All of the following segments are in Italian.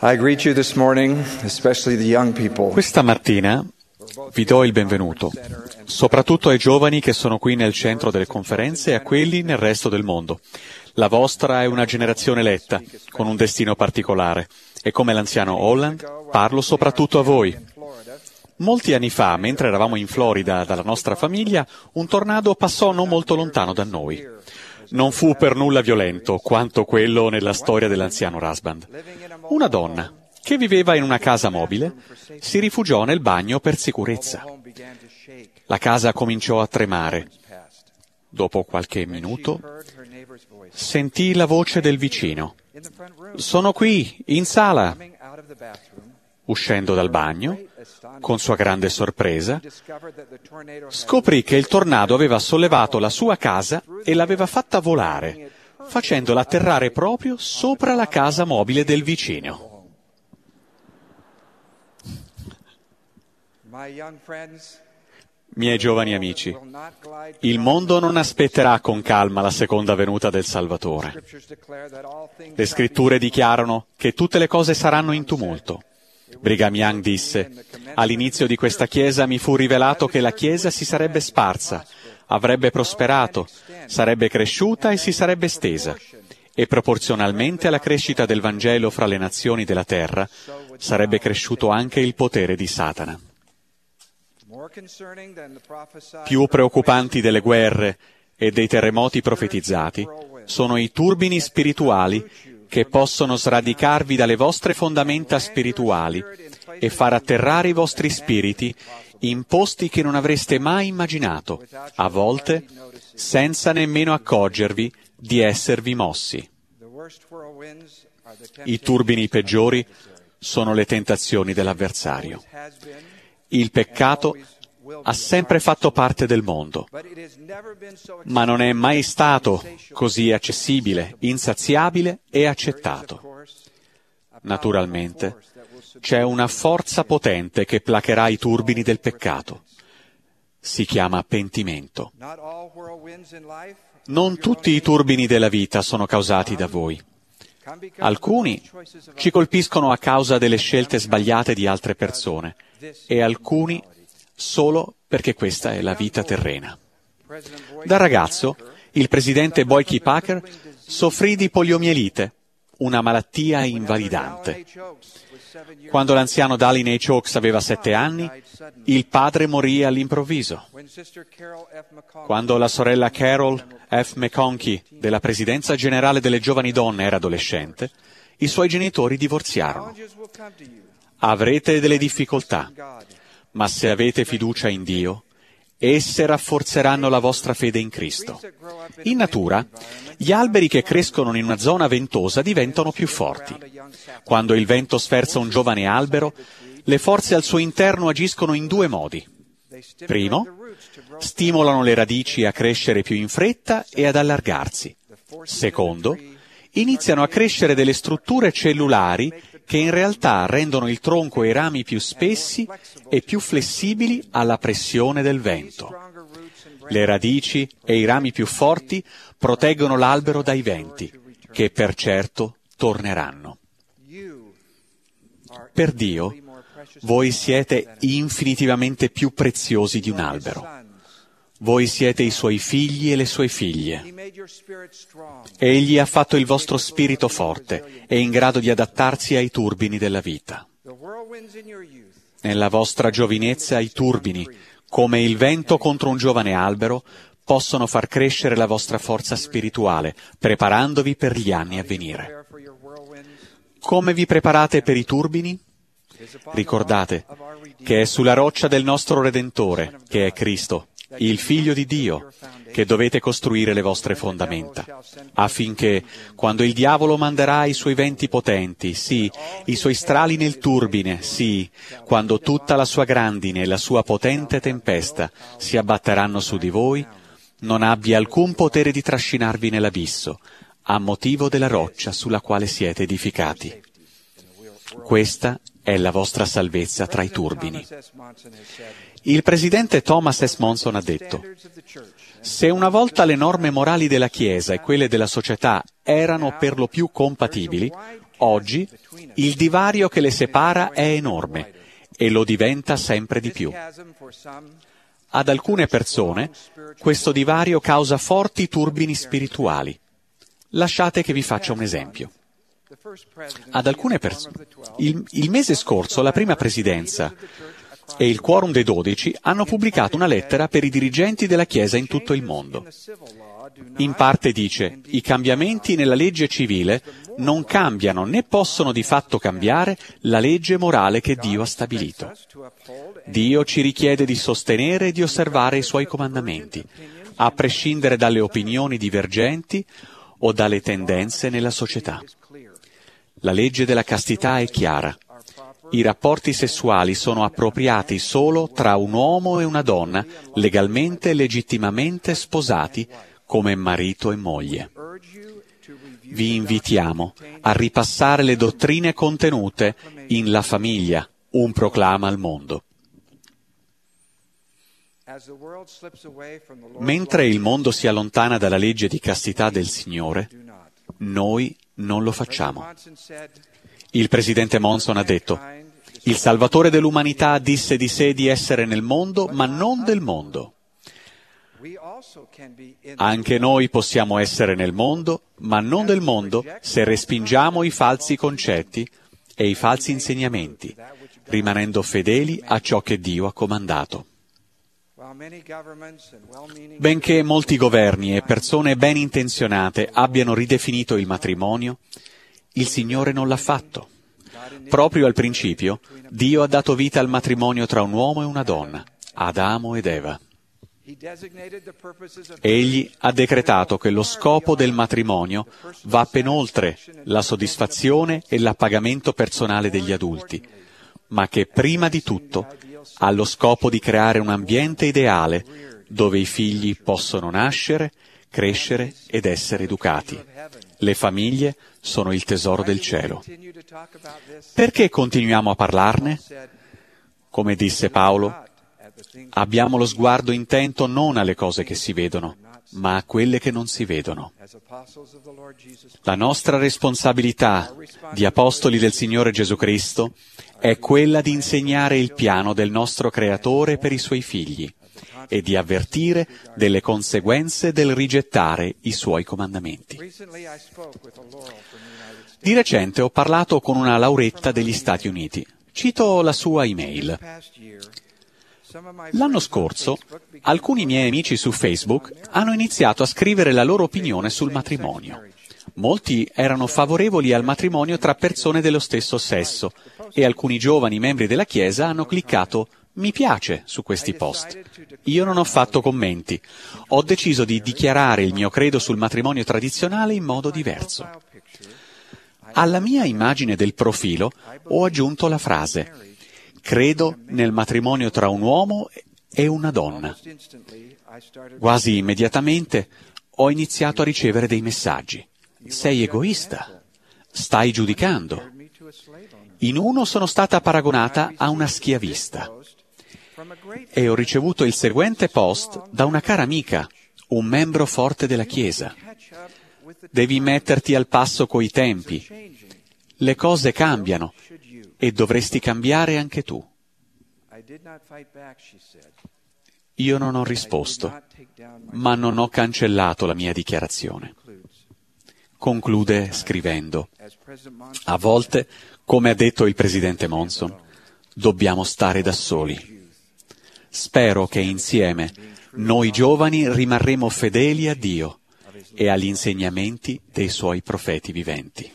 I greet you this morning, especially the young people. Questa mattina vi do il benvenuto, soprattutto ai giovani che sono qui nel centro delle conferenze e a quelli nel resto del mondo. La vostra è una generazione eletta, con un destino particolare, e come l'anziano Holland parlo soprattutto a voi. Molti anni fa, mentre eravamo in Florida dalla nostra famiglia, un tornado passò non molto lontano da noi. Non fu per nulla violento quanto quello nella storia dell'anziano Rasband. Una donna, che viveva in una casa mobile, si rifugiò nel bagno per sicurezza. La casa cominciò a tremare. Dopo qualche minuto, sentì la voce del vicino. «Sono qui, in sala!» Uscendo dal bagno, con sua grande sorpresa, scoprì che il tornado aveva sollevato la sua casa e l'aveva fatta volare, facendola atterrare proprio sopra la casa mobile del vicino. Miei giovani amici, il mondo non aspetterà con calma la seconda venuta del Salvatore. Le scritture dichiarano che tutte le cose saranno in tumulto. Brigham Young disse: «All'inizio di questa Chiesa mi fu rivelato che la Chiesa si sarebbe sparsa, avrebbe prosperato, sarebbe cresciuta e si sarebbe estesa, e proporzionalmente alla crescita del Vangelo fra le nazioni della terra sarebbe cresciuto anche il potere di Satana». Più preoccupanti delle guerre e dei terremoti profetizzati sono i turbini spirituali che possono sradicarvi dalle vostre fondamenta spirituali e far atterrare i vostri spiriti in posti che non avreste mai immaginato, a volte senza nemmeno accorgervi di esservi mossi. I turbini peggiori sono le tentazioni dell'avversario. Il peccato ha sempre fatto parte del mondo, ma non è mai stato così accessibile, insaziabile e accettato. Naturalmente, c'è una forza potente che placherà i turbini del peccato. Si chiama pentimento. Non tutti i turbini della vita sono causati da voi. Alcuni ci colpiscono a causa delle scelte sbagliate di altre persone e alcuni solo perché questa è la vita terrena. Da ragazzo, il presidente Boykie Packer soffrì di poliomielite, una malattia invalidante. Quando l'anziano Dallin H. Oaks aveva 7 anni, il padre morì all'improvviso. Quando la sorella Carol F. McConkie della Presidenza Generale delle Giovani Donne era adolescente, i suoi genitori divorziarono. Avrete delle difficoltà, ma se avete fiducia in Dio, esse rafforzeranno la vostra fede in Cristo. In natura, gli alberi che crescono in una zona ventosa diventano più forti. Quando il vento sferza un giovane albero, le forze al suo interno agiscono in 2 modi. Primo, stimolano le radici a crescere più in fretta e ad allargarsi. Secondo, iniziano a crescere delle strutture cellulari che in realtà rendono il tronco e i rami più spessi e più flessibili alla pressione del vento. Le radici e i rami più forti proteggono l'albero dai venti, che per certo torneranno. Per Dio, voi siete infinitivamente più preziosi di un albero. Voi siete i suoi figli e le sue figlie. Egli ha fatto il vostro spirito forte e in grado di adattarsi ai turbini della vita. Nella vostra giovinezza i turbini, come il vento contro un giovane albero, possono far crescere la vostra forza spirituale, preparandovi per gli anni a venire. Come vi preparate per i turbini? Ricordate che è sulla roccia del nostro Redentore, che è Cristo, il Figlio di Dio, che dovete costruire le vostre fondamenta, affinché, quando il diavolo manderà i suoi venti potenti, sì, i suoi strali nel turbine, sì, quando tutta la sua grandine e la sua potente tempesta si abbatteranno su di voi, non abbia alcun potere di trascinarvi nell'abisso, a motivo della roccia sulla quale siete edificati. Questa è la vostra salvezza tra i turbini. Il presidente Thomas S. Monson ha detto: se una volta le norme morali della Chiesa e quelle della società erano per lo più compatibili, Oggi il divario che le separa è enorme e lo diventa sempre di più. Ad alcune persone questo divario causa forti turbini spirituali. Lasciate che vi faccia un esempio. Ad alcune persone, il mese scorso la prima presidenza e il Quorum dei 12 hanno pubblicato una lettera per i dirigenti della Chiesa in tutto il mondo. In parte dice: i cambiamenti nella legge civile non cambiano né possono di fatto cambiare la legge morale che Dio ha stabilito. Dio ci richiede di sostenere e di osservare i Suoi comandamenti, a prescindere dalle opinioni divergenti o dalle tendenze nella società. La legge della castità è chiara. I rapporti sessuali sono appropriati solo tra un uomo e una donna, legalmente e legittimamente sposati come marito e moglie. Vi invitiamo a ripassare le dottrine contenute in La famiglia, un proclama al mondo. Mentre il mondo si allontana dalla legge di castità del Signore, noi non lo facciamo. Il presidente Monson ha detto: il Salvatore dell'umanità disse di sé di essere nel mondo, ma non del mondo. Anche noi possiamo essere nel mondo, ma non del mondo, se respingiamo i falsi concetti e i falsi insegnamenti, rimanendo fedeli a ciò che Dio ha comandato. Benché molti governi e persone ben intenzionate abbiano ridefinito il matrimonio, il Signore non l'ha fatto. Proprio al principio, Dio ha dato vita al matrimonio tra un uomo e una donna, Adamo ed Eva. Egli ha decretato che lo scopo del matrimonio va ben oltre la soddisfazione e l'appagamento personale degli adulti, ma che prima di tutto ha lo scopo di creare un ambiente ideale dove i figli possono nascere, crescere ed essere educati. Le famiglie sono il tesoro del cielo. Perché continuiamo a parlarne? Come disse Paolo, abbiamo lo sguardo intento non alle cose che si vedono, ma a quelle che non si vedono. La nostra responsabilità di apostoli del Signore Gesù Cristo è quella di insegnare il piano del nostro Creatore per i Suoi figli e di avvertire delle conseguenze del rigettare i Suoi comandamenti. Di recente ho parlato con una Lauretta degli Stati Uniti. Cito la sua email. L'anno scorso, alcuni miei amici su Facebook hanno iniziato a scrivere la loro opinione sul matrimonio. Molti erano favorevoli al matrimonio tra persone dello stesso sesso e alcuni giovani membri della Chiesa hanno cliccato "mi piace" su questi post. Io non ho fatto commenti. Ho deciso di dichiarare il mio credo sul matrimonio tradizionale in modo diverso. Alla mia immagine del profilo ho aggiunto la frase: credo nel matrimonio tra un uomo e una donna. Quasi immediatamente ho iniziato a ricevere dei messaggi. Sei egoista? Stai giudicando? In uno sono stata paragonata a una schiavista. E ho ricevuto il seguente post da una cara amica, un membro forte della Chiesa. Devi metterti al passo coi tempi. Le cose cambiano e dovresti cambiare anche tu. Io non ho risposto, ma non ho cancellato la mia dichiarazione. Conclude scrivendo: a volte, come ha detto il presidente Monson, dobbiamo stare da soli. Spero che insieme noi giovani rimarremo fedeli a Dio e agli insegnamenti dei Suoi profeti viventi.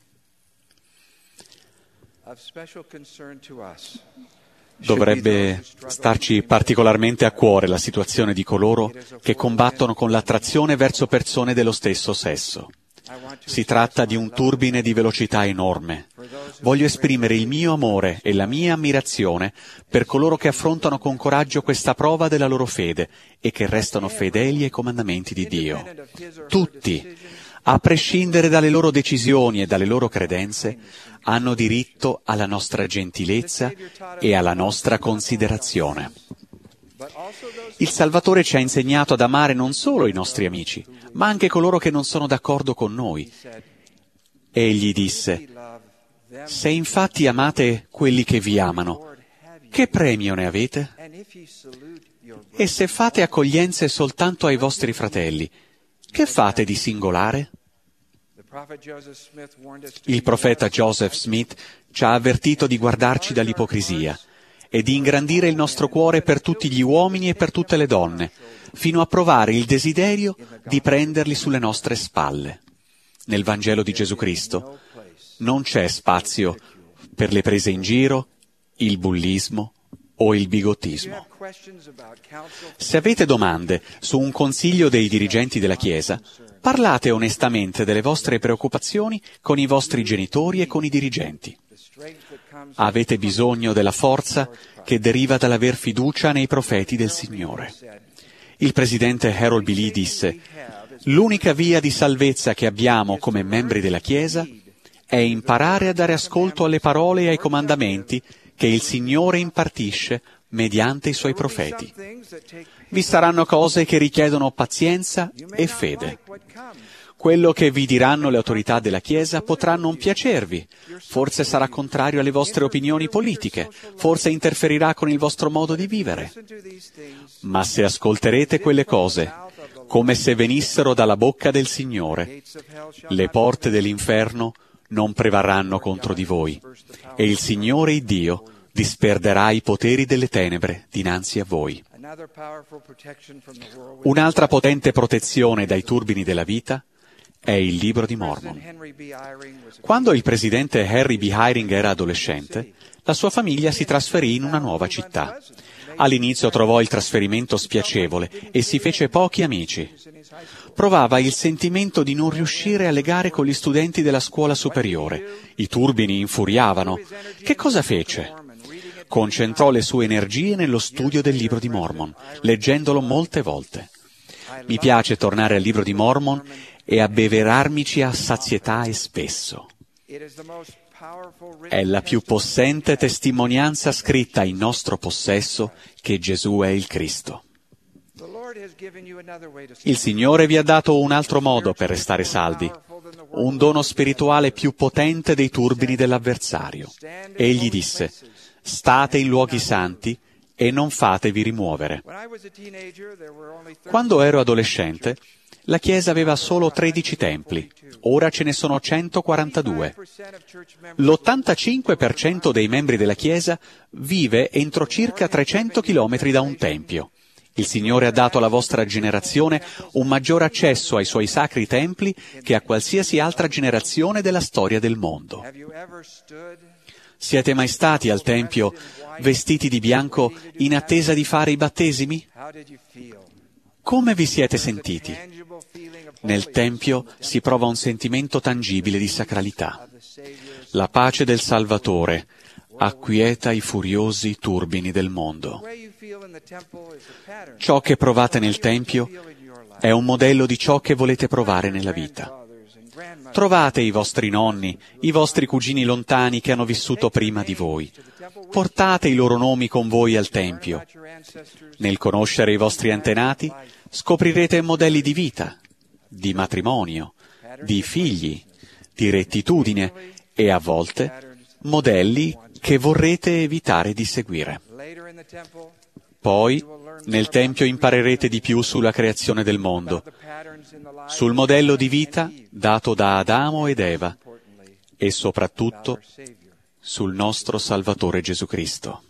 Dovrebbe starci particolarmente a cuore la situazione di coloro che combattono con l'attrazione verso persone dello stesso sesso. Si tratta di un turbine di velocità enorme. Voglio esprimere il mio amore e la mia ammirazione per coloro che affrontano con coraggio questa prova della loro fede e che restano fedeli ai comandamenti di Dio. Tutti, a prescindere dalle loro decisioni e dalle loro credenze, hanno diritto alla nostra gentilezza e alla nostra considerazione. Il Salvatore ci ha insegnato ad amare non solo i nostri amici, ma anche coloro che non sono d'accordo con noi. Egli disse: se infatti amate quelli che vi amano, che premio ne avete? E se fate accoglienze soltanto ai vostri fratelli, che fate di singolare? Il profeta Joseph Smith ci ha avvertito di guardarci dall'ipocrisia e di ingrandire il nostro cuore per tutti gli uomini e per tutte le donne, fino a provare il desiderio di prenderli sulle nostre spalle. Nel Vangelo di Gesù Cristo non c'è spazio per le prese in giro, il bullismo o il bigottismo. Se avete domande su un consiglio dei dirigenti della Chiesa, parlate onestamente delle vostre preoccupazioni con i vostri genitori e con i dirigenti. Avete bisogno della forza che deriva dall'aver fiducia nei profeti del Signore. Il presidente Harold B. Lee disse: l'unica via di salvezza che abbiamo come membri della Chiesa è imparare a dare ascolto alle parole e ai comandamenti che il Signore impartisce mediante i Suoi profeti. Vi saranno cose che richiedono pazienza e fede. Quello che vi diranno le autorità della Chiesa potrà non piacervi, forse sarà contrario alle vostre opinioni politiche, forse interferirà con il vostro modo di vivere. Ma se ascolterete quelle cose, come se venissero dalla bocca del Signore, le porte dell'inferno non prevarranno contro di voi, e il Signore Iddio disperderà i poteri delle tenebre dinanzi a voi. Un'altra potente protezione dai turbini della vita è il Libro di Mormon. Quando il presidente Henry B. Eyring era adolescente, la sua famiglia si trasferì in una nuova città. All'inizio trovò il trasferimento spiacevole e si fece pochi amici. Provava il sentimento di non riuscire a legare con gli studenti della scuola superiore. I turbini infuriavano. Che cosa fece? Concentrò le sue energie nello studio del Libro di Mormon, leggendolo molte volte. Mi piace tornare al Libro di Mormon e abbeverarmici a sazietà e spesso. È la più possente testimonianza scritta in nostro possesso che Gesù è il Cristo. Il Signore vi ha dato un altro modo per restare saldi, un dono spirituale più potente dei turbini dell'avversario. Egli disse: state in luoghi santi e non fatevi rimuovere. Quando ero adolescente, la Chiesa aveva solo 13 templi, ora ce ne sono 142. L'85% dei membri della Chiesa vive entro circa 300 chilometri da un tempio. Il Signore ha dato alla vostra generazione un maggior accesso ai Suoi sacri templi che a qualsiasi altra generazione della storia del mondo. Siete mai stati al Tempio vestiti di bianco in attesa di fare i battesimi? Come vi siete sentiti? Nel Tempio si prova un sentimento tangibile di sacralità. La pace del Salvatore acquieta i furiosi turbini del mondo. Ciò che provate nel Tempio è un modello di ciò che volete provare nella vita. Trovate i vostri nonni, i vostri cugini lontani che hanno vissuto prima di voi. Portate i loro nomi con voi al Tempio. Nel conoscere i vostri antenati, scoprirete modelli di vita, di matrimonio, di figli, di rettitudine e a volte modelli che vorrete evitare di seguire. Poi, nel Tempio imparerete di più sulla creazione del mondo, sul modello di vita dato da Adamo ed Eva e soprattutto sul nostro Salvatore Gesù Cristo.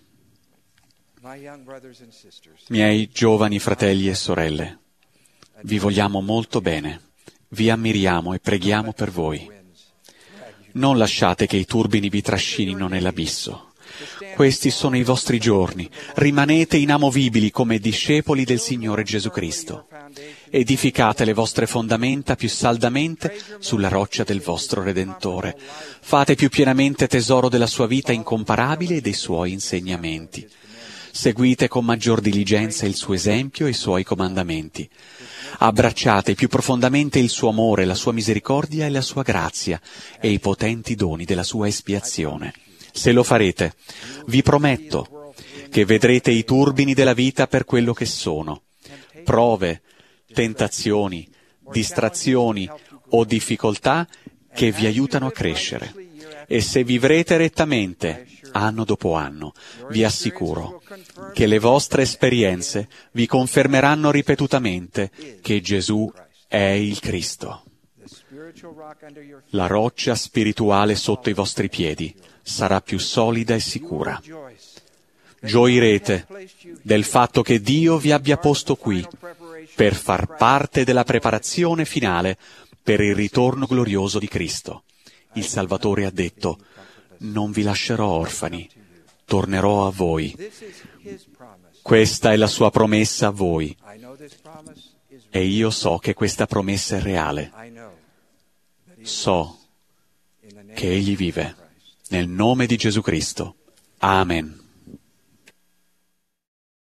Miei giovani fratelli e sorelle, vi vogliamo molto bene, vi ammiriamo e preghiamo per voi. Non lasciate che i turbini vi trascinino nell'abisso. Questi sono i vostri giorni. Rimanete inamovibili come discepoli del Signore Gesù Cristo. Edificate le vostre fondamenta più saldamente sulla roccia del vostro Redentore. Fate più pienamente tesoro della sua vita incomparabile e dei suoi insegnamenti. Seguite con maggior diligenza il suo esempio e i suoi comandamenti. Abbracciate più profondamente il suo amore, la sua misericordia e la sua grazia e i potenti doni della sua espiazione. Se lo farete, vi prometto che vedrete i turbini della vita per quello che sono. Prove, tentazioni, distrazioni o difficoltà che vi aiutano a crescere. E se vivrete rettamente, anno dopo anno, vi assicuro che le vostre esperienze vi confermeranno ripetutamente che Gesù è il Cristo. La roccia spirituale sotto i vostri piedi sarà più solida e sicura. Gioirete del fatto che Dio vi abbia posto qui per far parte della preparazione finale per il ritorno glorioso di Cristo. Il Salvatore ha detto: non vi lascerò orfani, tornerò a voi. Questa è la sua promessa a voi. E io so che questa promessa è reale. So che Egli vive. Nel nome di Gesù Cristo. Amen.